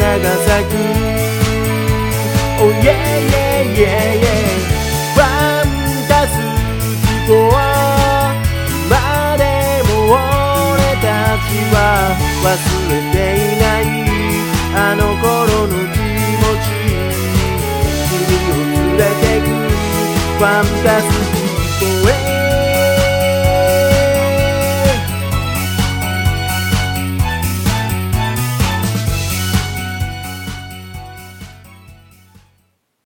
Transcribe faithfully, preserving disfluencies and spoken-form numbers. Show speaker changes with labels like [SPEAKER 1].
[SPEAKER 1] 花が咲く Oh yeah yeah yeah yeah ファンタスティコ今でも俺たちは忘れていないあの頃の気持ち君を連れてくファンタスティコへ